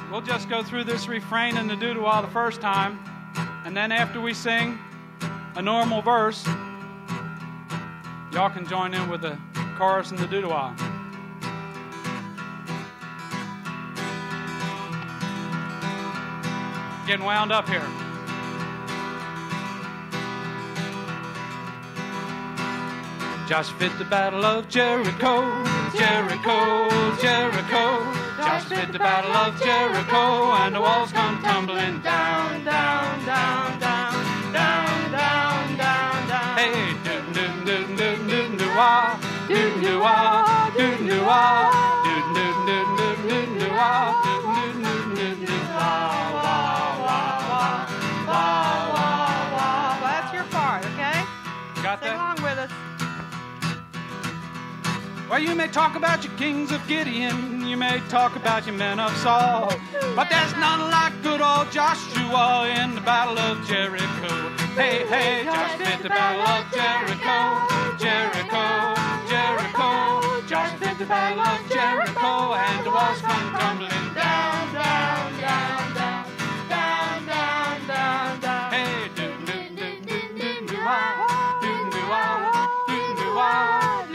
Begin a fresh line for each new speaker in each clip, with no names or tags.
we'll just go through this refrain in the doo-doo-wah the first time, and then after we sing a normal verse, y'all can join in with the chorus and the doo-doo-wah. Getting wound up here. Josh fit the battle of Jericho, Jericho, Jericho. Josh fit the battle of Jericho, and the walls come tumbling down, down, down, down, down, down, down, down. Hey, doo-doo-doo-doo-doo-doo-wah, doo-doo-wah, doo-doo-wah, doo-doo-doo-doo-doo-wah, doo-doo-doo-doo-wah, wah, wah, wah, wah, wah.
That's your part, okay?
Got that?
Sing along with us.
Well, you may talk about your kings of Gideon, you may talk about your men of Saul, but there's none like good old Joshua in the battle of Jericho. Hey, hey, Josh fit the battle of Jericho, Jericho, Jericho. Josh fit the battle of Jericho, and the walls come tumbling down, down, down, down, down, down, down, down. Hey, do-do-do-do-do-do-wah, do-do-wah, do-do-wah.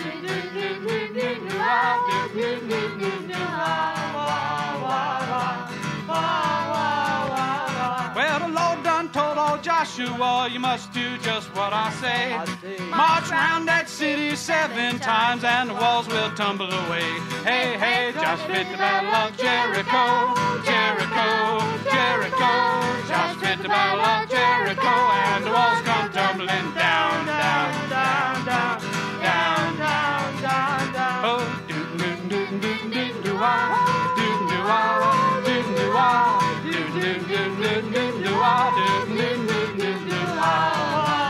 Well, the Lord done told old Joshua, you must do just what I say. March round that city 7 times and the walls will tumble away. Hey, hey, Josh fit the battle of Jericho, Jericho, Jericho. Josh fit the battle of Jericho, and the walls come tumbling down, down, down, down, down, down, down, down. Oh, do-do-do-do-do-do-wah, do-do-wah, do-do-wah, do-do-do-do-do-do-wah, do-do-do-do-do-wah.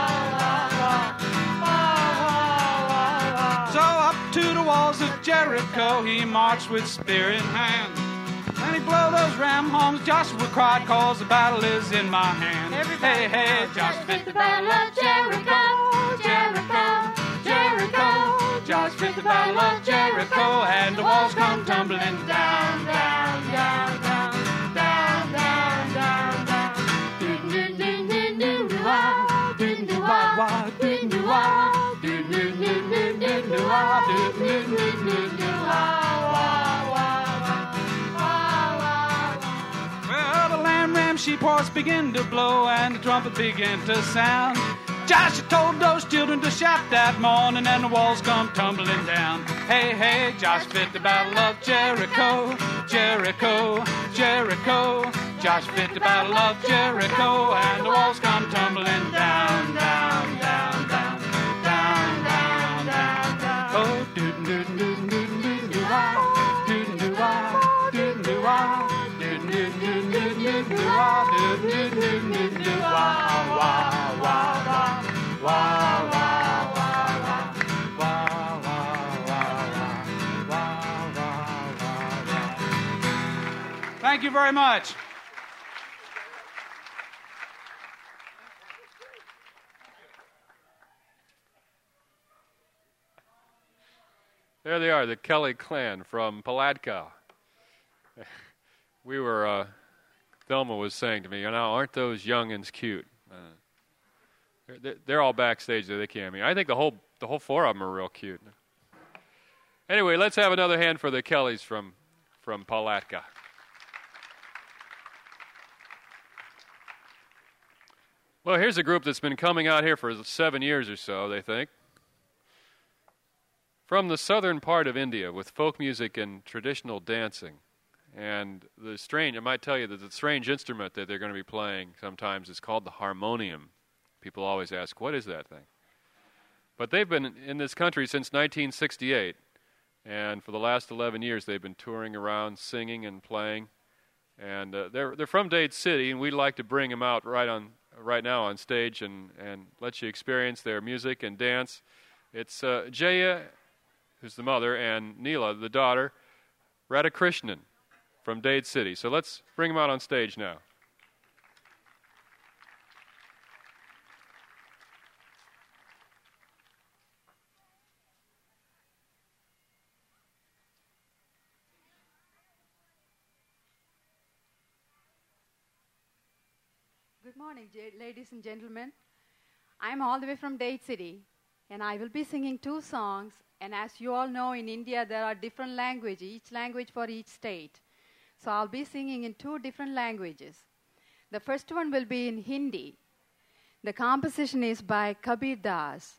So up to the walls of Jericho he marched with spear in hand. When he blow those ram horns, Joshua cried, cause the battle is in my hand. Hey, hey, Josh fit the battle of Jericho, Jericho, Jericho. Josh fit the battle of Jericho, and the walls come tumbling down, down, down, down, down, down, down, down. Do-do-do-do-do-wah, do-do-wah, do-do-wah, do-do-do-do-do-wah, do-do-do-do-do-wah, wah, wah, wah. Well, the lamb, ram, sheep, horse begin to blow, and the trumpet began to sound. Joshua told those children to shout that morning, and the walls come tumbling down. Hey, hey, Josh fit the battle of Jericho, Jericho, Jericho. Josh fit the battle of Jericho, and the walls come tumbling down, down, down, down, down, down, down, down. Oh, do-do-do-do-do-do-wah, do-do-wah, do-do-wah, do-do-do-do-do-wah, do-do-do-do-do-wah, wah, wah, wah. Wah, wah, wah, wah, wah, wah, wah, wah. Thank you very much.
There they are, the Kelly clan from Palatka. We were, Thelma was saying to me, aren't those youngins cute? They're all backstage there. They can't. I mean, I think the whole 4 of them are real cute. Anyway, let's have another hand for the Kellys from Palatka. Well, here's a group that's been coming out here for 7 years or so, they think. From the southern part of India with folk music and traditional dancing. And I might tell you that the strange instrument that they're going to be playing sometimes is called the harmonium. People always ask, what is that thing? But they've been in this country since 1968, and for the last 11 years they've been touring around, singing and playing. And they're from Dade City, and we'd like to bring them out right now on stage and let you experience their music and dance. It's Jaya, who's the mother, and Neela, the daughter, Radhakrishnan from Dade City. So let's bring them out on stage now.
Good morning, ladies and gentlemen. I'm all the way from Date City, and I will be singing 2 songs. And as you all know, in India, there are different languages, each language for each state. So I'll be singing in 2 different languages. The first one will be in Hindi. The composition is by Kabir Das.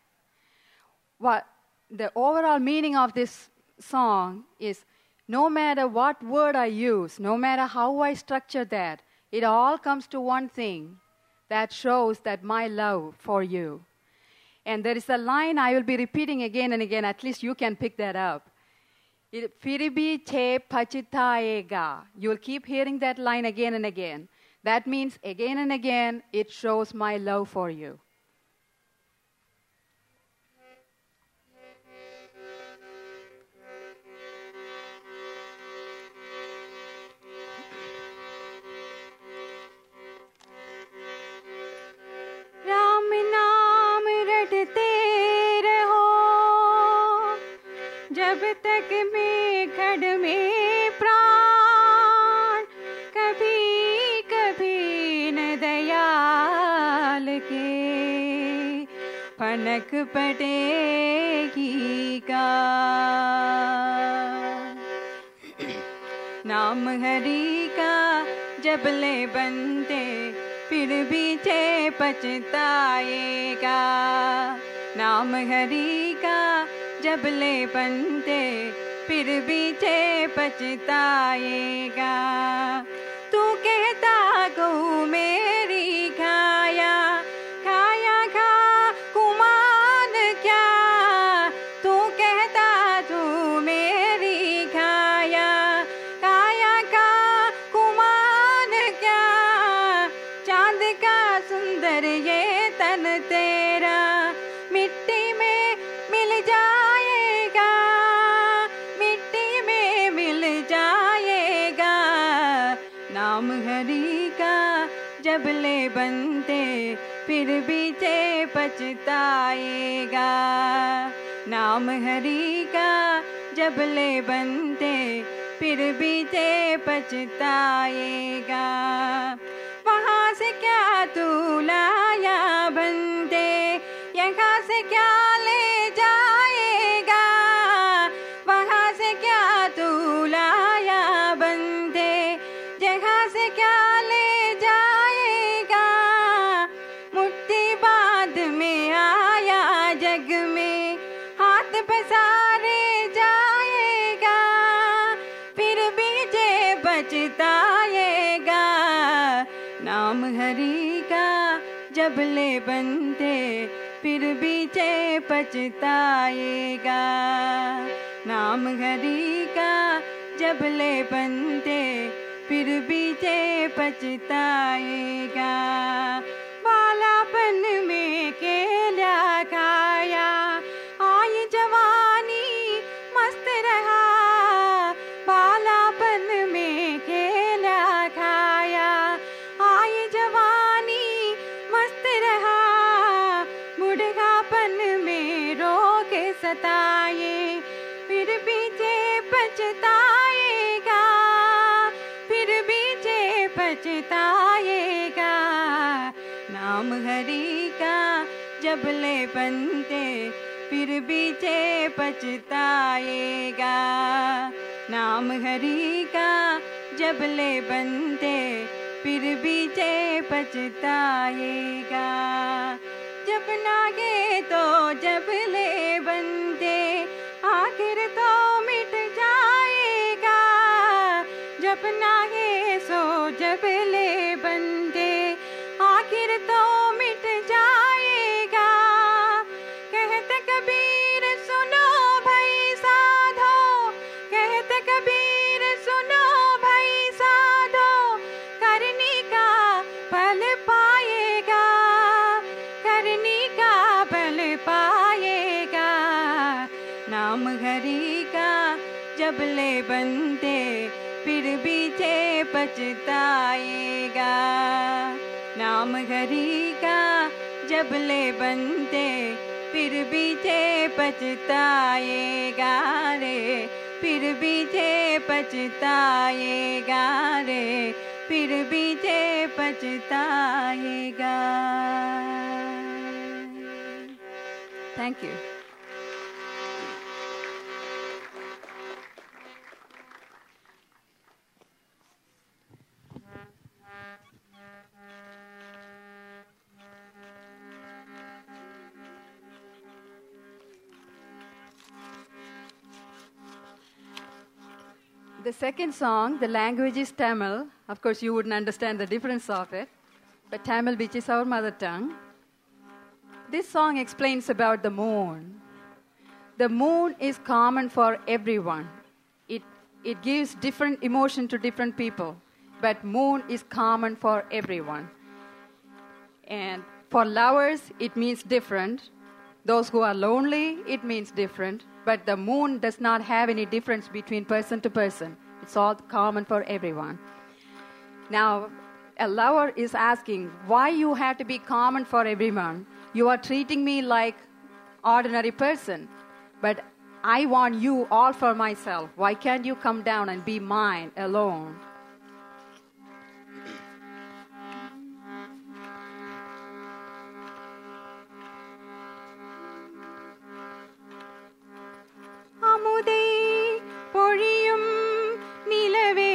The overall meaning of this song is, no matter what word I use, no matter how I structure that, it all comes to one thing that shows that my love for you. And there is a line I will be repeating again and again, at least you can pick that up. Fir bhi che pachitaega. You will keep hearing that line again and again. That means again and again, it shows my love for you.
जब तक में खड़ में प्राण कभी कभी न दयाल के फनक पड़ेगी का नाम हरि का जब ले बनते फिर भी चे पछताएगा नाम हरि का जब ले बनते फिर भी चे पछताएगा तू कहता गऊ मेरी खाया खाया खा कुमान क्या तू कहता तू मेरी खाया खाया खा कुमान क्या चांद का सुंदर ये तन तेरा मिट्टी में मिल जाएगा मिट्टी में मिल जाएगा नाम हरि का जब ले बनते फिर भी चे पछताएगा नाम हरि का जब ले बनते फिर भी चे पछताएगा वहाँ से क्या तू लाया बनते यहाँ से क्या ले जाएगा वहाँ से क्या तू लाया बनते जहाँ से क्या ले जाएगा मुट्ठी बांध में आया जग में हाथ पसारे जाएगा फिर भी जे बचताएगा नाम हरि का जब ले बनते फिर भी चे पछताएगा नाम हरि का जब ले बनते फिर भी चे पछताएगा बालापन में केला खाया आई जवानी मस्त रहा बालापन में केला खाया आई जवानी मस्त रहा बुढ़ापन में रोग सताए फिर भी जे पछताएगा फिर भी जे पछताएगा नाम हरि का जब ले बनते फिर भी जे पछताएगा नाम हरि का जब ले बनते फिर भी जे पछताएगा जब नागे तो जब ले बनते आखिर तो मिट जाएगा जब नागे सो जब ले बनते आखिर तो मिट जाएगा कहते कबीर सुनो भाई साधो कहते कबीर सुनो भाई साधो करनी का फल पाएगा करनी का फल पाएगा नाम हरि का जब ले बनते फिर भी चे पछताएगा नाम हरि का जब ले बनते फिर भी चे पछताएगा रे फिर भी चे पछताएगा रे फिर भी जे पछताएगा.
Thank you. The second song, the language is Tamil. Of course, you wouldn't understand the difference of it, but Tamil, which is our mother tongue. This song explains about the moon. The moon is common for everyone. It gives different emotion to different people, but moon is common for everyone. And for lovers, it means different. Those who are lonely, it means different. But the moon does not have any difference between person to person. It's all common for everyone. Now, a lover is asking, why you have to be common for everyone? You are treating me like ordinary person, but I want you all for myself. Why can't you come down and be mine alone?
அமுதை பொழியும் நிலவே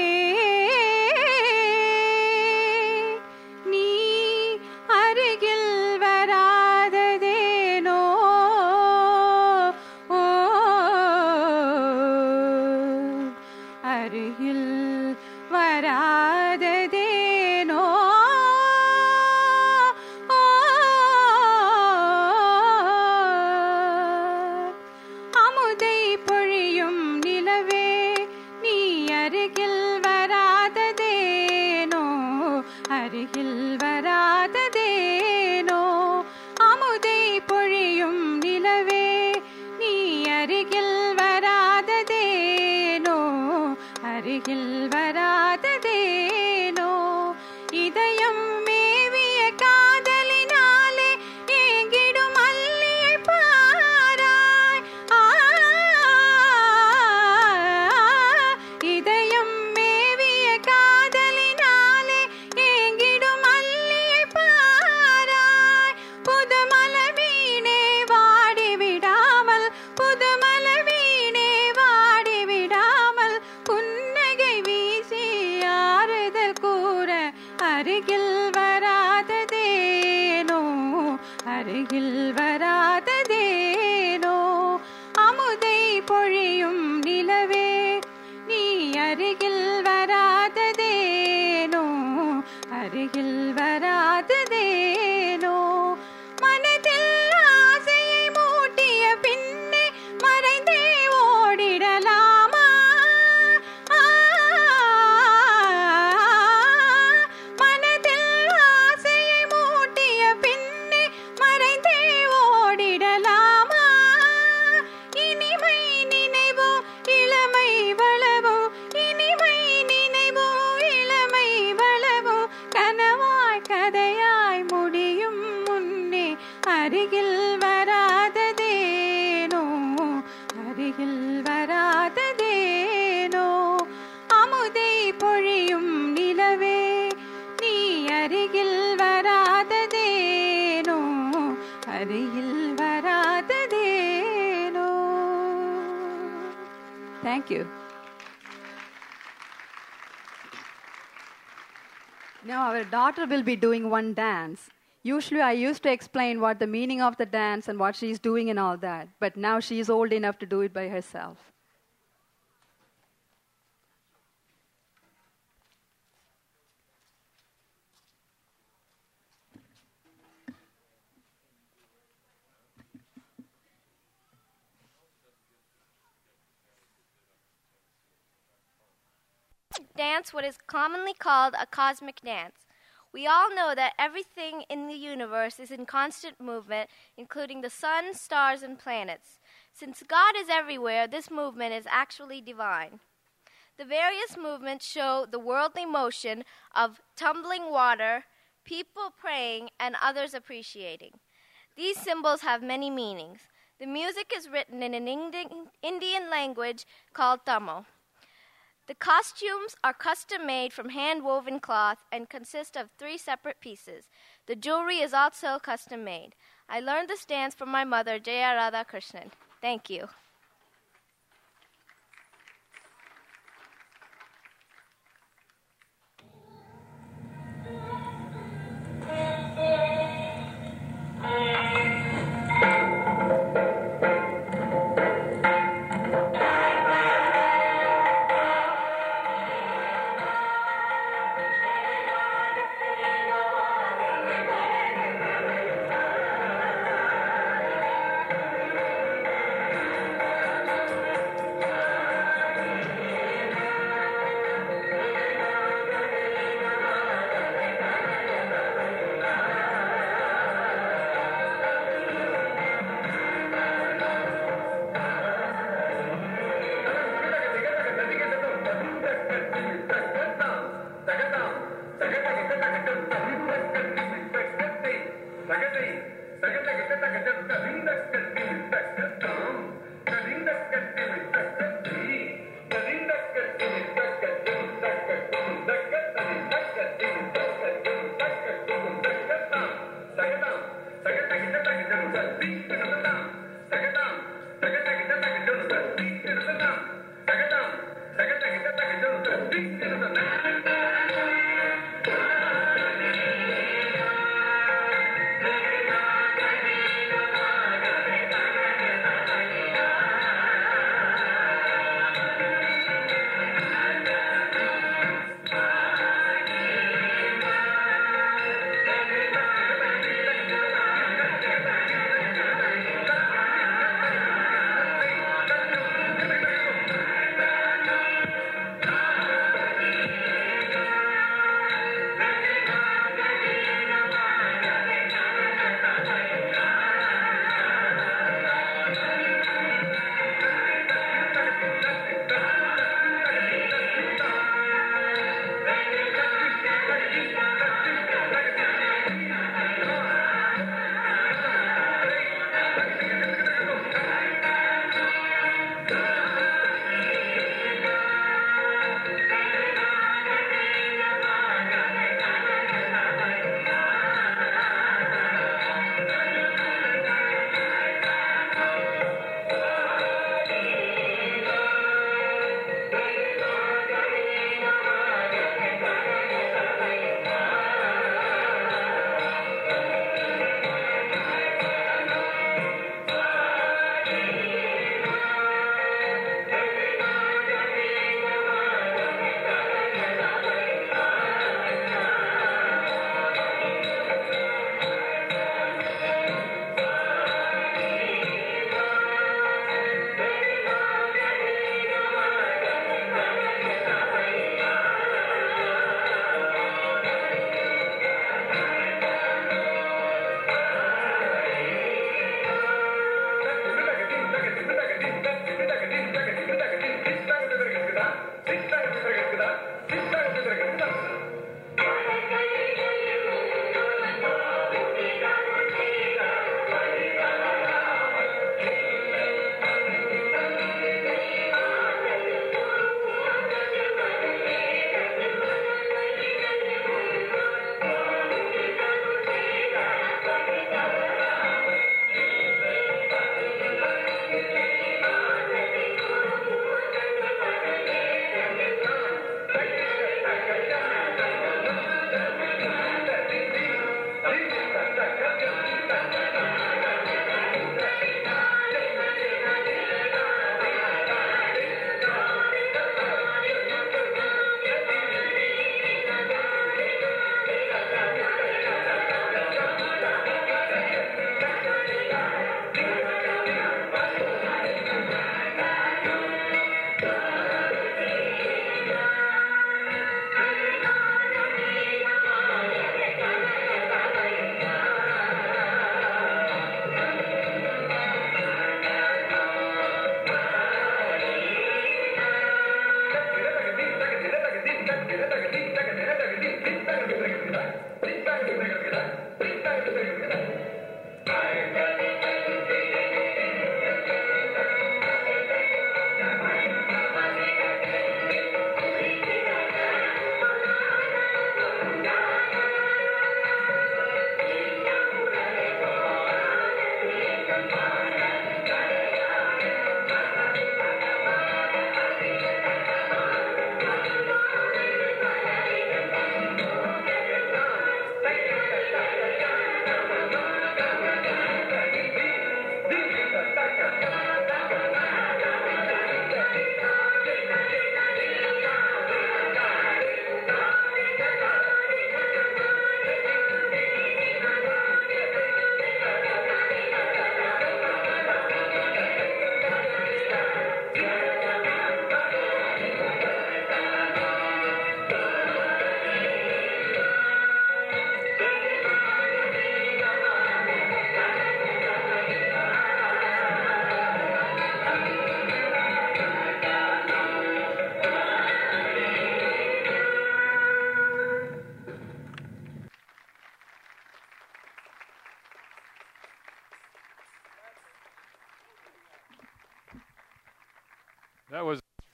நீ அருகில் வராததேனோ ஓ அருகில் வராததேனோ அமுதை பொழியும் நிலவே நீ அருகில் வராததேனோ அருகில் வராததேனோ அமுதை பொழியும் நிலவே நீ அருகில் வராததேனோ அருகில் வராததேனோ இதயம் மேவிய காதலினாலே ஏங்கிடும் அல்லியை பாராய் இதயம் மேவிய காதலினாலே ஏங்கிடும் அல்லியை பாராய் புதுமலவீனே வாடிவிடாமல் புதுமலவீனே வாடிவிடாமல் புன்னகை வீசி ஆறுதல் கூற அருகில் வராததேனோ அருகில் வராததேனோ அமுதை பொழியும் நிலவே நீ அருகில் வராததேனோ அருகில் வராததேனோ மனதில் ஆசையை மூட்டிய பின்னே மறைந்தே ஓடிடலாமா மனதில் ஆசையை மூட்டிய பின்னே மறைந்தே ஓடிடலாமா இனிமை நினைவோ இளமை வளவோ இனிமை நினைவோ இளமை வளவோ கனவாய் கதையாய் முடியும் முன்னே அருகில் வராததேனோ அருகில் வராததேனோ அமுதை பொழியும் நிலவே நீ அருகில் வராததேனோ அருகில் வராததேனோ.
Thank you. Now our daughter will be doing one dance. Usually I used to explain what the meaning of the dance and what she's doing and all that, but now she is old enough to do it by herself.
Dance what is commonly called a cosmic dance. We all know that everything in the universe is in constant movement, including the sun, stars, and planets. Since God is everywhere, this movement is actually divine. The various movements show the worldly motion of tumbling water, people praying, and others appreciating. These symbols have many meanings. The music is written in an Indian language called Tamil. The costumes are custom made from hand-woven cloth and consist of 3 separate pieces. The jewelry is also custom made. I learned this dance from my mother, Jaya Radhakrishnan. Thank you.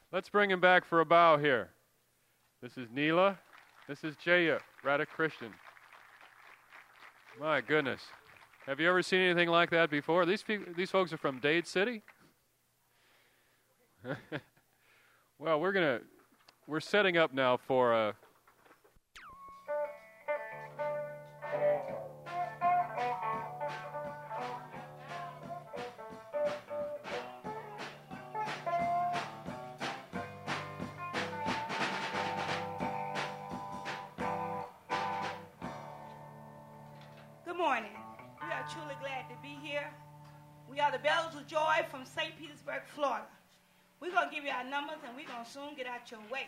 Let's bring him back for a bow here. This is Neela. This is Jaya Radhakrishnan. My goodness. Have you ever seen anything like that before? These folks are from Dade City? Well, we're setting up now for
Good morning. We are truly glad to be here. We are the Bells of Joy from St. Petersburg, Florida. We're going to give you our numbers, and we're going to soon get out your way.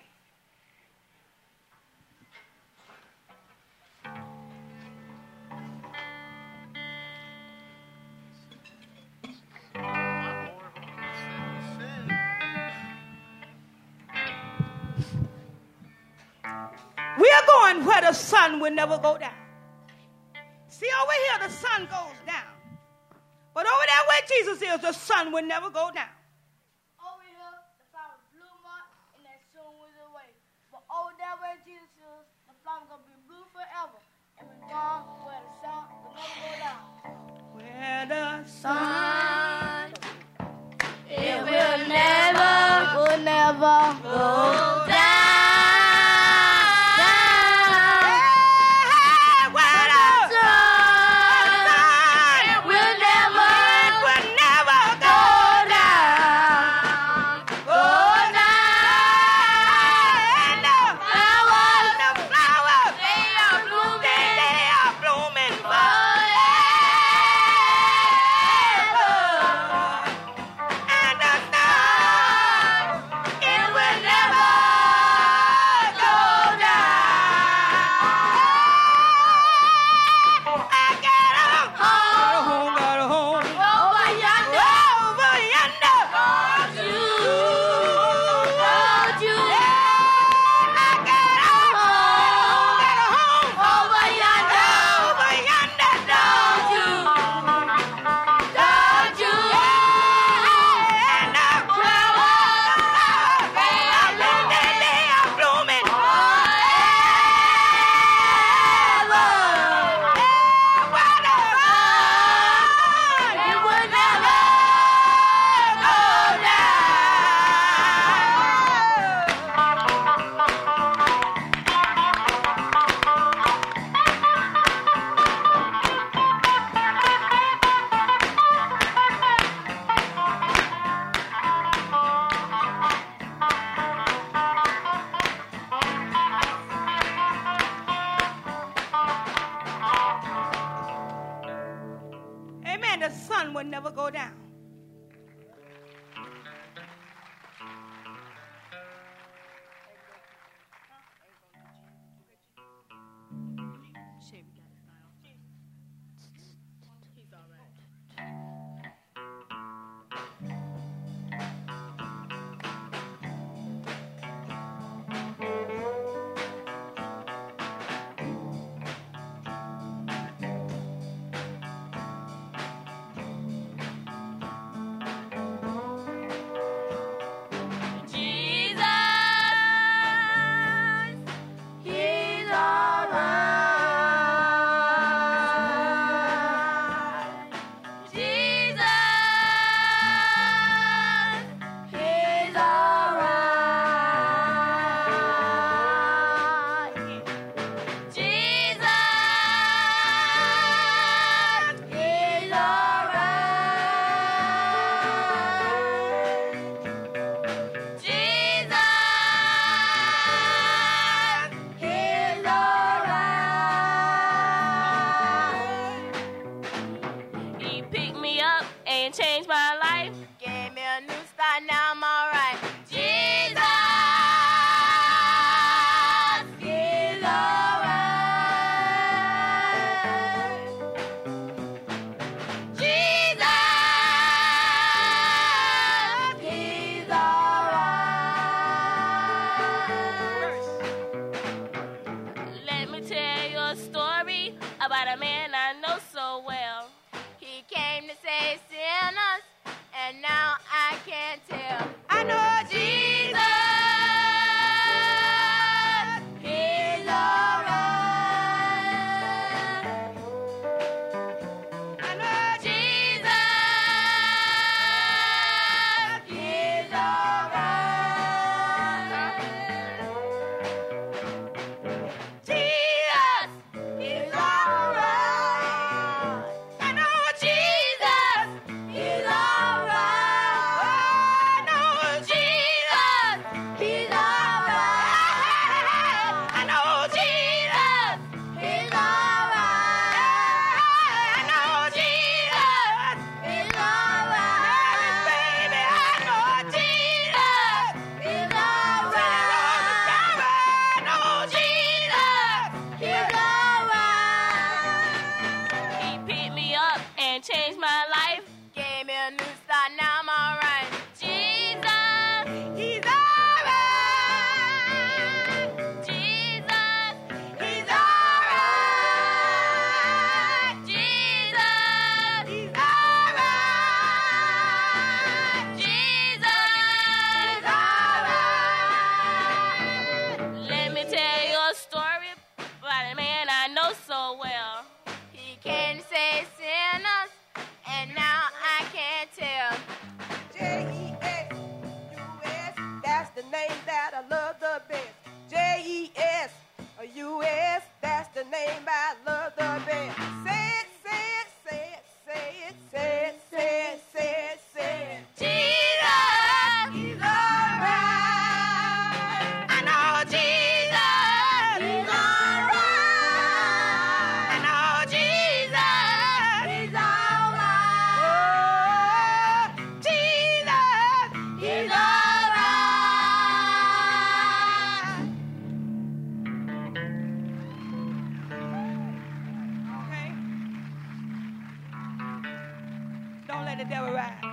We are going where the sun will never go down. See, over here, the sun goes down. But over there where Jesus is, the sun will never go down.
Over here, the flower blew up and that soon was away. But over there where Jesus is, the flower going to be blue forever. And we're gone where the sun will never go down.
Where the
Sun, it will never go down.
The sun will never go down.
And now I can tell.
I know Jesus. let the devil ride.